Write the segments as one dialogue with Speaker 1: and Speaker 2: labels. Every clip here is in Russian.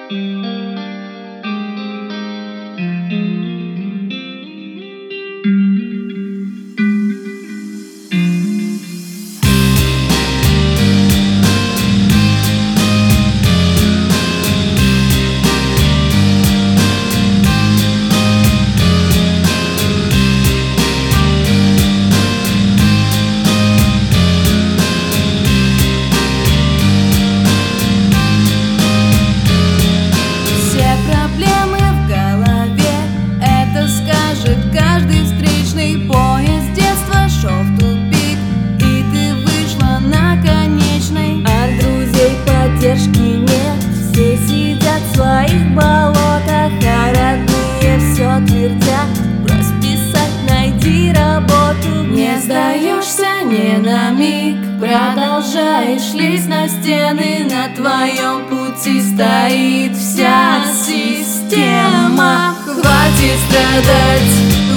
Speaker 1: Нет, все сидят в своих болотах, а родные все твердят: брось писать, найди работу. Не сдаешься ни на миг, продолжаешь лезть на стены. На твоем пути стоит вся система. Хватит страдать,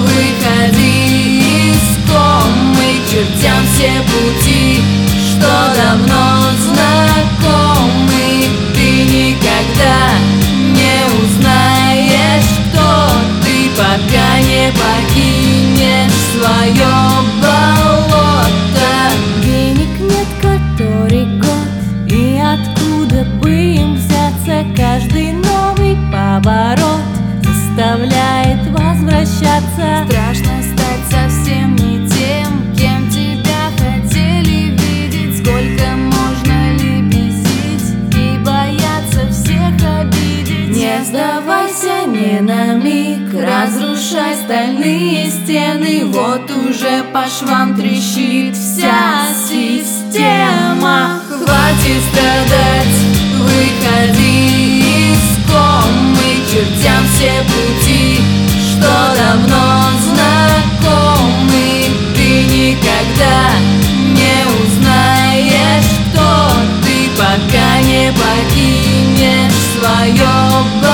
Speaker 1: выходи из комы. Чертям все пути, что давно знакомы. Ты никогда не узнаешь, кто ты, пока не покинешь свое болото. Денег нет который год, и откуда бы им взяться? Каждый новый поворот заставляет возвращаться. Страшно стать совсем не тем, кем тебя хотели видеть. Сколько можно лебезить и бояться всех обидеть? Не сдавайся ни на миг, разрушай стальные стены. Вот уже по швам трещит вся система. Хватит страдать, выходи из комы. Чертям все пути, что давно знакомы. Ты никогда не узнаешь, кто ты, пока не покинешь свое